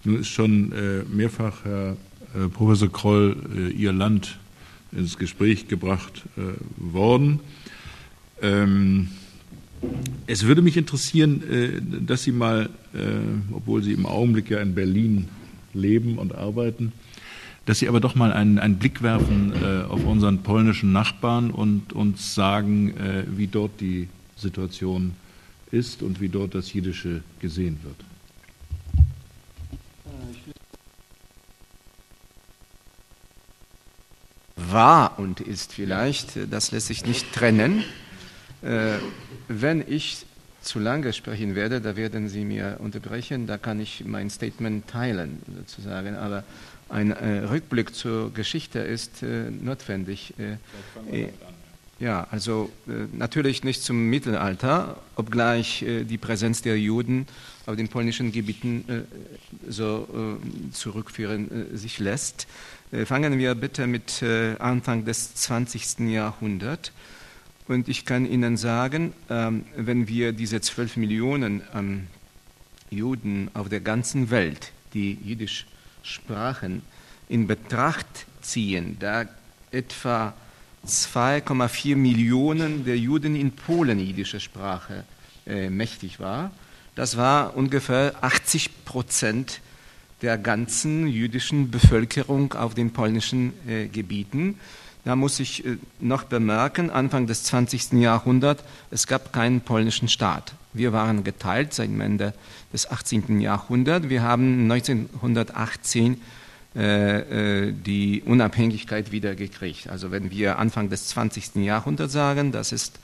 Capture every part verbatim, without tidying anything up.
Nun ist schon äh, mehrfach Herr äh, Professor Kroll äh, Ihr Land ins Gespräch gebracht äh, worden. Ähm, es würde mich interessieren, äh, dass Sie mal, äh, obwohl Sie im Augenblick ja in Berlin leben und arbeiten, dass Sie aber doch mal einen, einen Blick werfen äh, auf unseren polnischen Nachbarn und uns sagen, äh, wie dort die Situation ist und wie dort das Jiddische gesehen wird. War und ist vielleicht, das lässt sich nicht trennen. Äh, wenn ich zu lange sprechen werde, da werden Sie mir unterbrechen, da kann ich mein Statement teilen, sozusagen, aber ein äh, Rückblick zur Geschichte ist äh, notwendig. Äh, äh, ja, also äh, natürlich nicht zum Mittelalter, obgleich äh, die Präsenz der Juden auf den polnischen Gebieten äh, so äh, zurückführen äh, sich lässt. Äh, fangen wir bitte mit äh, Anfang des zwanzigsten Jahrhunderts. Und ich kann Ihnen sagen, ähm, wenn wir diese zwölf Millionen ähm, Juden auf der ganzen Welt, die Jiddisch sprachen, in Betracht ziehen, da etwa zwei Komma vier Millionen der Juden in Polen jiddische Sprache äh, mächtig war, das war ungefähr achtzig Prozent der ganzen jüdischen Bevölkerung auf den polnischen äh, Gebieten. Da muss ich äh, noch bemerken, Anfang des zwanzigsten Jahrhunderts, es gab keinen polnischen Staat. Wir waren geteilt seit dem Ende des achtzehnten Jahrhunderts. Wir haben neunzehnhundertachtzehn äh, äh, die Unabhängigkeit wieder gekriegt. Also wenn wir Anfang des zwanzigsten Jahrhunderts sagen, das ist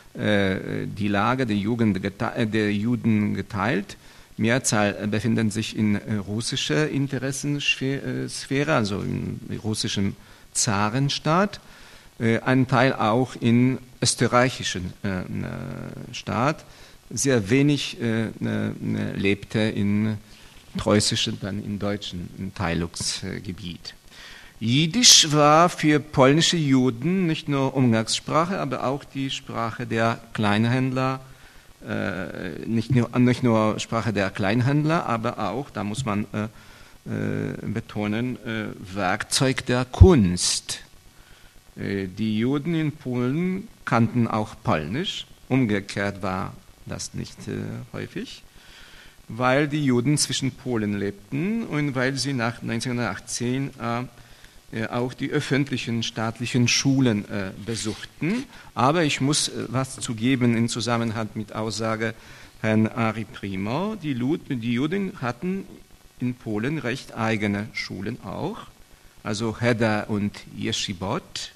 äh, die Lage der, Jugend gete- der Juden geteilt. Mehrzahl befinden sich in äh, russischer Interessensphäre, also im russischen Zarenstaat, äh, ein Teil auch in österreichischen äh, Staat. Sehr wenig äh, äh, lebte in preußischen, dann in deutschen Teilungsgebiet. Jiddisch war für polnische Juden nicht nur Umgangssprache, aber auch die Sprache der Kleinhändler, äh, nicht, nur, nicht nur Sprache der Kleinhändler, aber auch, da muss man äh, äh, betonen, äh, Werkzeug der Kunst. Äh, die Juden in Polen kannten auch Polnisch, umgekehrt war das nicht äh, häufig, weil die Juden zwischen Polen lebten und weil sie nach neunzehnhundertachtzehn äh, auch die öffentlichen staatlichen Schulen äh, besuchten. Aber ich muss äh, was zugeben im Zusammenhang mit Aussage Herrn Ari Primo. Die, Lud, die Juden hatten in Polen recht eigene Schulen auch, also Cheder und Yeshivot.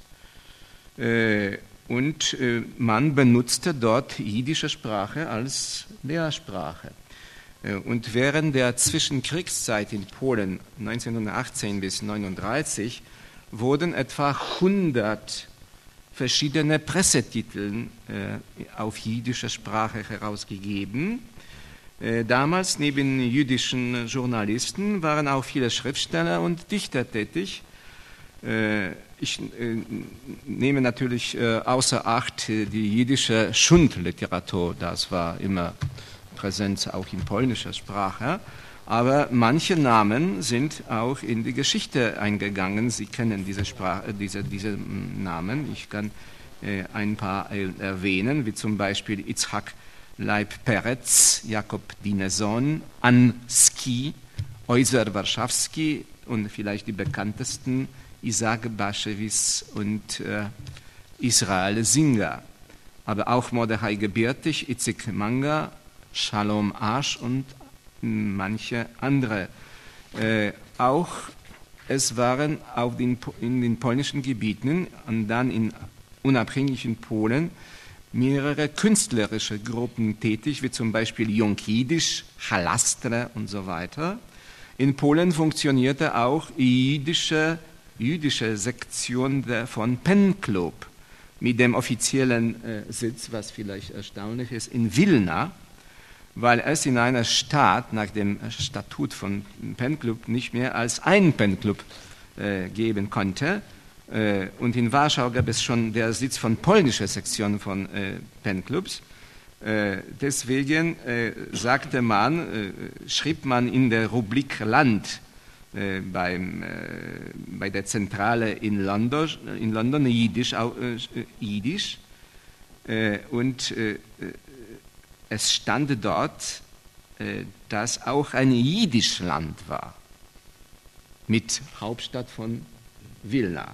Äh, Und äh, man benutzte dort jiddische Sprache als Lehrsprache. Äh, und während der Zwischenkriegszeit in Polen neunzehnhundertachtzehn bis neununddreißig wurden etwa hundert verschiedene Pressetitel äh, auf jiddische Sprache herausgegeben. Äh, damals neben jüdischen Journalisten waren auch viele Schriftsteller und Dichter tätig. Äh, Ich äh, nehme natürlich äh, außer Acht äh, die jiddische Schundliteratur, das war immer präsent auch in polnischer Sprache, aber manche Namen sind auch in die Geschichte eingegangen. Sie kennen diese, Sprache, diese, diese Namen, ich kann äh, ein paar äh, erwähnen, wie zum Beispiel Itzhak Leib Peretz, Jakob Dineson, Anski, Euser Warschawski und vielleicht die bekanntesten Isaac Bashevis und äh, Israel Singer, aber auch Mordechai Gebirtig, Itzik Manga, Shalom Asch und manche andere. Äh, auch es waren auf den, in den polnischen Gebieten und dann in unabhängigen Polen mehrere künstlerische Gruppen tätig, wie zum Beispiel Jung Jiddisch, Halastre und so weiter. In Polen funktionierte auch jiddische jüdische Sektion der, von Pen Club mit dem offiziellen äh, Sitz, was vielleicht erstaunlich ist, in Wilna, weil es in einer Stadt nach dem Statut von Pen Club nicht mehr als einen Pen Club äh, geben konnte. Äh, und in Warschau gab es schon der Sitz von polnischer Sektion von äh, Pen Clubs. Äh, deswegen äh, sagte man, äh, schrieb man in der Rubrik Land äh, beim, äh, bei der Zentrale in London, in London Jiddisch, äh, Jiddisch äh, und äh, es stand dort, äh, dass auch ein Jiddischland war, mit Hauptstadt von Vilna.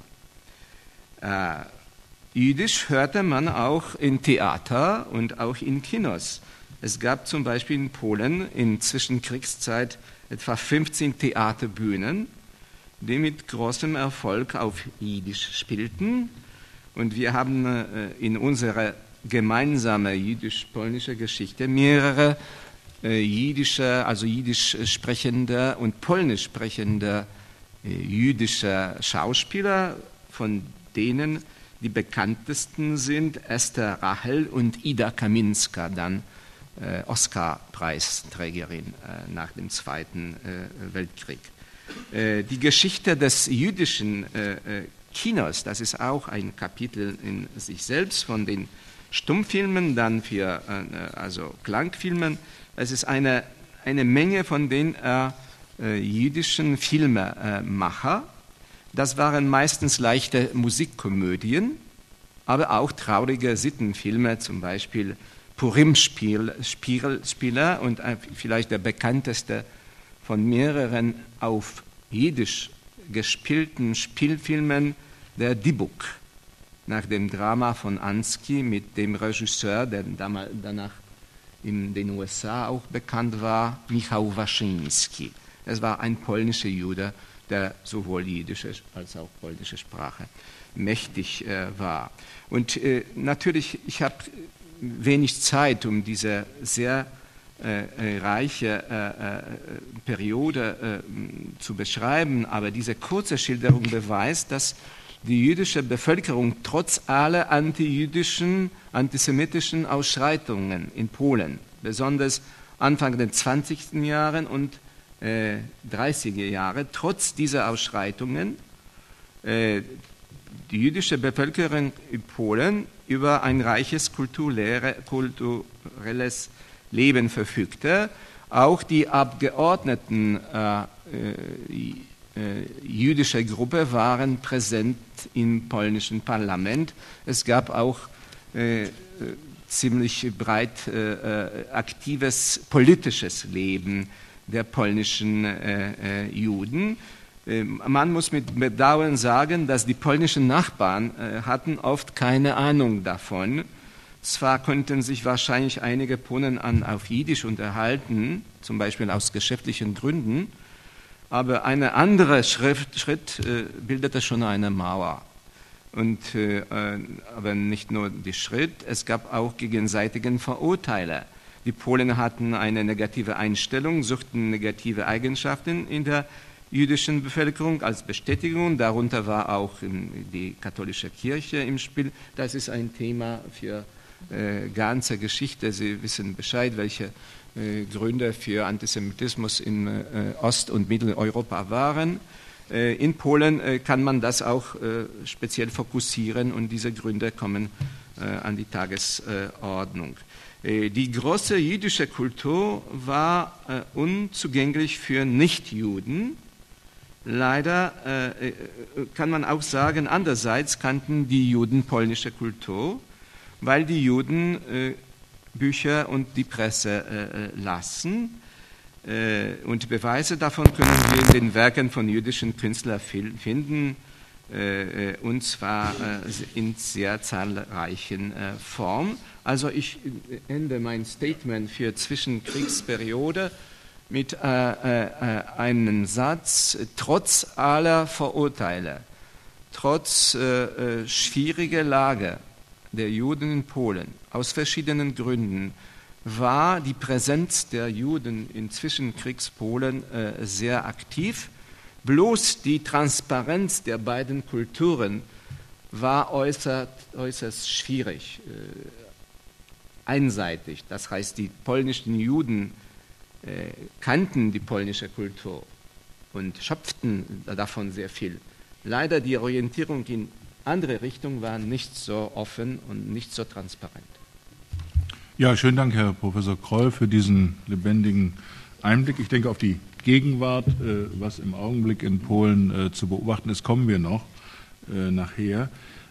Äh, Jiddisch hörte man auch in Theater und auch in Kinos. Es gab zum Beispiel in Polen in Zwischenkriegszeit etwa fünfzehn Theaterbühnen, die mit großem Erfolg auf Jiddisch spielten. Und wir haben äh, in unserer gemeinsamen jiddisch-polnische Geschichte mehrere äh, jiddische, also jiddisch sprechende und polnisch sprechende äh, jüdische Schauspieler, von denen die bekanntesten sind Esther Rachel und Ida Kaminska, dann äh, Oscar-Preisträgerin äh, nach dem Zweiten äh, Weltkrieg. Äh, die Geschichte des jüdischen äh, Kinos, das ist auch ein Kapitel in sich selbst, von den Stummfilmen, dann für äh, also Klangfilmen. Es ist eine, eine Menge von den äh, äh, jüdischen Filmemacher. Das waren meistens leichte Musikkomödien, aber auch traurige Sittenfilme, zum Beispiel Purim-Spieler und vielleicht der bekannteste von mehreren auf Jiddisch gespielten Spielfilmen, der Dibuk, nach dem Drama von Ansky mit dem Regisseur, der danach in den U S A auch bekannt war, Michał Waszyński. Es war ein polnischer Jude, der sowohl jiddische als auch polnische Sprache mächtig äh, war. Und äh, natürlich, ich habe wenig Zeit, um diese sehr äh, reiche äh, Periode äh, zu beschreiben, aber diese kurze Schilderung beweist, dass die jüdische Bevölkerung trotz aller antijüdischen, antisemitischen Ausschreitungen in Polen, besonders Anfang der zwanzigsten Jahren und äh, dreißiger Jahre, trotz dieser Ausschreitungen, äh, die jüdische Bevölkerung in Polen über ein reiches kulturelles Leben verfügte. Auch die Abgeordneten äh, äh, jüdischer Gruppe waren präsent im polnischen Parlament. Es gab auch äh, ziemlich breit äh, aktives politisches Leben der polnischen äh, äh, Juden. Äh, man muss mit Bedauern sagen, dass die polnischen Nachbarn äh, hatten oft keine Ahnung davon. Zwar konnten sich wahrscheinlich einige Polen an, auf Jiddisch unterhalten, zum Beispiel aus geschäftlichen Gründen, aber ein anderer Schritt, Schritt äh, bildete schon eine Mauer. Und, äh, aber nicht nur die Schritt, es gab auch gegenseitigen Verurteile. Die Polen hatten eine negative Einstellung, suchten negative Eigenschaften in der jüdischen Bevölkerung als Bestätigung. Darunter war auch die katholische Kirche im Spiel. Das ist ein Thema für äh, ganze Geschichte. Sie wissen Bescheid, welche äh, Gründe für Antisemitismus in äh, Ost- und Mitteleuropa waren. Äh, in Polen äh, kann man das auch äh, speziell fokussieren und diese Gründe kommen äh, an die Tagesordnung. Die große jüdische Kultur war äh, unzugänglich für Nichtjuden. Leider äh, kann man auch sagen, andererseits kannten die Juden polnische Kultur, weil die Juden äh, Bücher und die Presse äh, lasen. Äh, und Beweise davon können wir in den Werken von jüdischen Künstlern finden, äh, und zwar äh, in sehr zahlreichen äh, Formen. Also ich ende mein Statement für Zwischenkriegsperiode mit äh, äh, einem Satz: Trotz aller Verurteile, trotz äh, schwieriger Lage der Juden in Polen, aus verschiedenen Gründen, war die Präsenz der Juden in Zwischenkriegspolen äh, sehr aktiv. Bloß die Transparenz der beiden Kulturen war äußerst, äußerst schwierig. Äh, einseitig. Das heißt, die polnischen Juden äh, kannten die polnische Kultur und schöpften davon sehr viel. Leider die Orientierung in andere Richtungen war nicht so offen und nicht so transparent. Ja, schönen Dank, Herr Professor Kroll, für diesen lebendigen Einblick. Ich denke, auf die Gegenwart, was im Augenblick in Polen zu beobachten ist, kommen wir noch nachher.